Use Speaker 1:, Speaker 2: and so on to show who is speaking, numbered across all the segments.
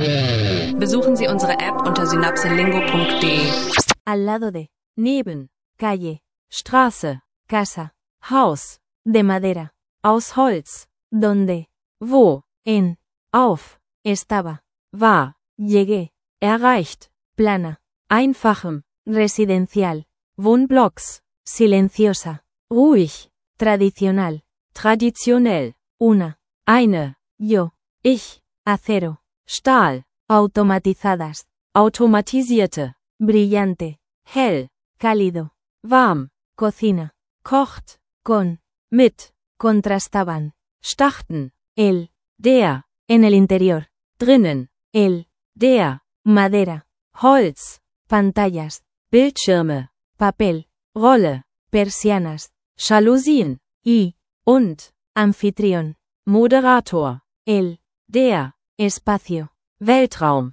Speaker 1: Besuchen Sie unsere App unter synapselingo.de.
Speaker 2: Al lado de, neben, calle, Straße, casa, Haus, de madera, aus Holz, donde, wo, en, auf, estaba, war, llegué, erreicht, plana, einfachem, residencial, Wohnblocks, silenciosa, ruhig, tradicional, traditionell, eine, yo, ich, acero, Stahl, automatizadas, automatisierte, brillante, hell, cálido, warm, cocina, kocht, con, mit, contrastaban, starten, el, der, en el interior, drinnen, el, der, madera, Holz, pantallas, Bildschirme, papel, Rolle, persianas, Jalousien, und, Anfitrión, Moderator, el, der, espacio, Weltraum,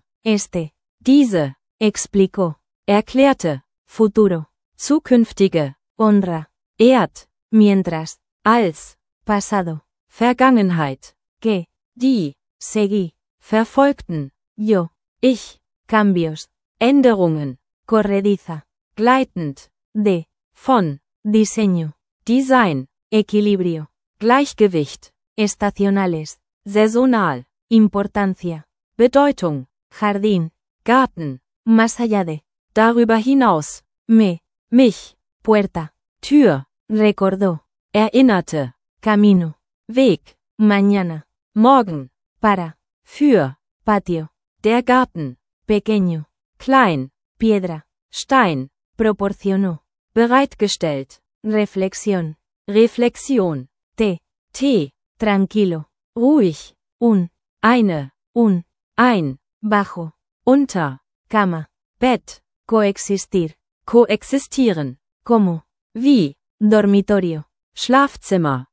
Speaker 2: diese, explicó, erklärte, futuro, zukünftige, honra, mientras, als, pasado, Vergangenheit, que, die, seguí, verfolgten, yo, ich, cambios, Änderungen, corrediza, gleitend, de, von, diseño, Design, equilibrio, Gleichgewicht, estacionales, saisonal, importancia, Bedeutung, Jardín, Garten, más allá de, darüber hinaus, mich, puerta, Tür, recordó, erinnerte, camino, Weg, mañana, morgen, para, für, patio, der Garten, pequeño, klein, piedra, Stein, proporcionó, bereitgestellt, reflexión, Reflexion, Tee, tranquilo, ruhig, eine, ein, bajo, unter, cama, Bett, coexistir, koexistieren, como, wie, dormitorio, Schlafzimmer,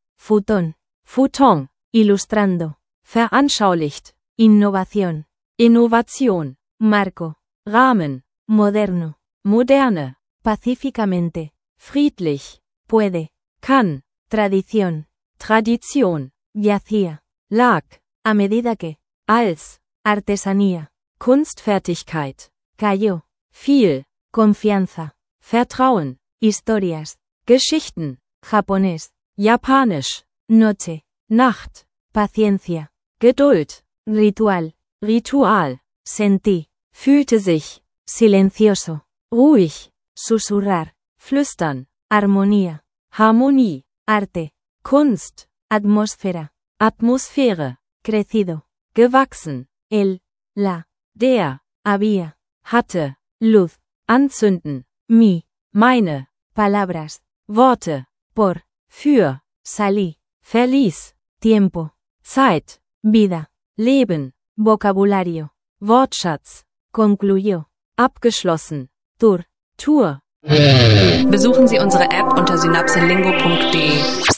Speaker 2: Futon, ilustrando, veranschaulicht, Innovation, Innovation, marco, Rahmen, moderno, moderne, pacíficamente, friedlich, puede, kann, tradición, Tradition, yacía, lag, a medida que, als, artesanía, Kunstfertigkeit, cayó, fiel, confianza, Vertrauen, historias, Geschichten, japonés, japanisch, noche, Nacht, paciencia, Geduld, ritual, sentí, fühlte sich, silencioso, ruhig, susurrar, flüstern, armonía, Harmonie, arte, Kunst, atmósfera, Atmosphäre, crecido, gewachsen, el, la, der, había, hatte, luz, anzünden, meine, palabras, Worte, por, für, salí, verließ, tiempo, Zeit, vida, Leben, Vocabulario, Wortschatz, concluyó, abgeschlossen, Tour.
Speaker 1: Besuchen Sie unsere App unter synapselingo.de.